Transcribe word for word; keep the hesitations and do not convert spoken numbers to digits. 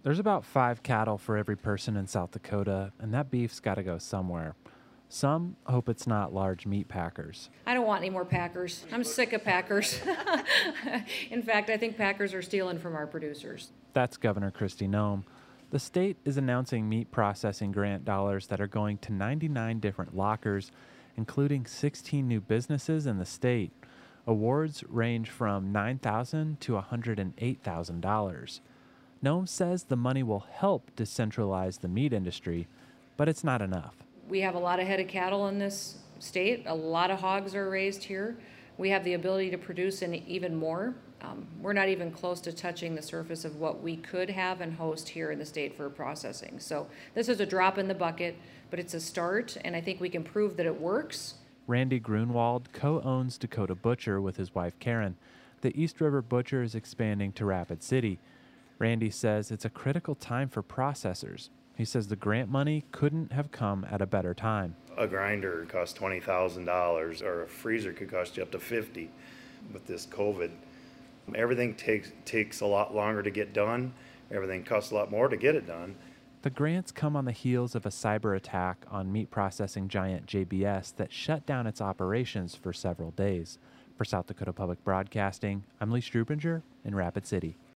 There's about five cattle for every person in South Dakota, and that beef's got to go somewhere. Some hope it's not large meat packers. I don't want any more Packers. I'm sick of Packers. In fact, I think Packers are stealing from our producers. That's Governor Kristi Noem. The state is announcing meat processing grant dollars that are going to ninety-nine different lockers, including sixteen new businesses in the state. Awards range from nine thousand dollars to one hundred eight thousand dollars. Noem says the money will help decentralize the meat industry, but it's not enough. We have a lot of head of cattle in this state. A lot of hogs are raised here. We have the ability to produce an even more. Um, we're not even close to touching the surface of what we could have and host here in the state for processing. So this is a drop in the bucket, but it's a start, and I think we can prove that it works. Randy Grunwald co-owns Dakota Butcher with his wife Karen. The East River Butcher is expanding to Rapid City. Randy says it's a critical time for processors. He says the grant money couldn't have come at a better time. A grinder costs twenty thousand dollars, or a freezer could cost you up to fifty thousand dollars. With this COVID, everything takes takes a lot longer to get done. Everything costs a lot more to get it done. The grants come on the heels of a cyber attack on meat processing giant J B S that shut down its operations for several days. For South Dakota Public Broadcasting, I'm Lee Strubinger in Rapid City.